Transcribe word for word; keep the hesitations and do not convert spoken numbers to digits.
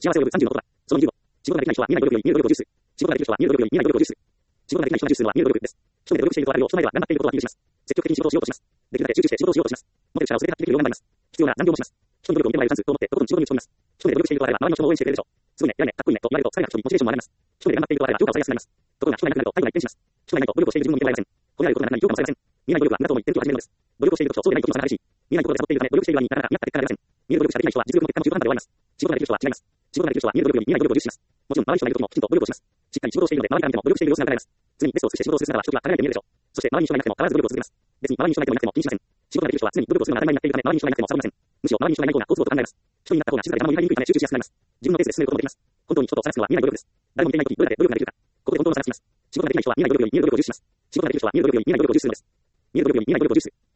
幸せを呼ぶさんじゅうのことだ。そのにじゅうご。仕事ができない人は見えない努力より見える努力を重視する。仕事ができる人は見える努力より見えない努力を重視する。仕事ができない人が重視するのは見える努力です。一人で努力していることはあるよ。人前では頑張っていることはアピールします。積極的に仕事をしようとします。できるだけ集中して仕事をしようとします。持っている力を全て発揮できるように頑張ります。必要な残業もします。人の努力を見てもらえるチャンスと思ってとことん仕事に打ち込みます。一人で努力していることがあれば周りの人も応援してくれるでしょう。すごいね、偉いね、かっこいいねと言われると疲れが吹き飛びモチベーションも上がります。一人で頑張っていることがあれば評価をされやすくなります。ところが人がいなくなると態度が一変します。人がいないと努力をしている自分も見てもらえません。これらのことがなかなかに評価もされません。見えない努力は無駄と思い、天気を始めるのです。努力をしていることとそうでないことの差が激しい。見えないところでサボっているため、努力している割になかなか見合った結果が出ません。見える努力しかできない人は実力の結果も中途半端で終わります。仕事ができる人は違います。仕事ができる人は見える努力より見えない努力を重視します。もちろん周りの人がいる時もきちんと努力をします。しっかり仕事をしているので周りから見ても努力している様子が伺えます。常にベストを尽くして仕事をする姿は人が離れて見えるでしょう。そして周りに人がいなくても変わらず努力を続けます。別に周りに人がいてもいなくても気にしません。仕事ができる人は常に努力をするのが当たり前になっているため周りに人がいなくてもサボりません。むしろ周りに人がいない方が好都合と考えます。人になった方が静かで山も入りにくいため集中しやすくなります。自分のペースで進めることもできます。本当に人と探すのは見えない努力です。誰も見ていない時どれだけ努力ができるか。ここで本当の探します。仕事ができない人は見えない努力より見える努力を重視します。仕事ができる人は見える努力より見えない努力を重視するのです。見える努力より見えない努力を重視する。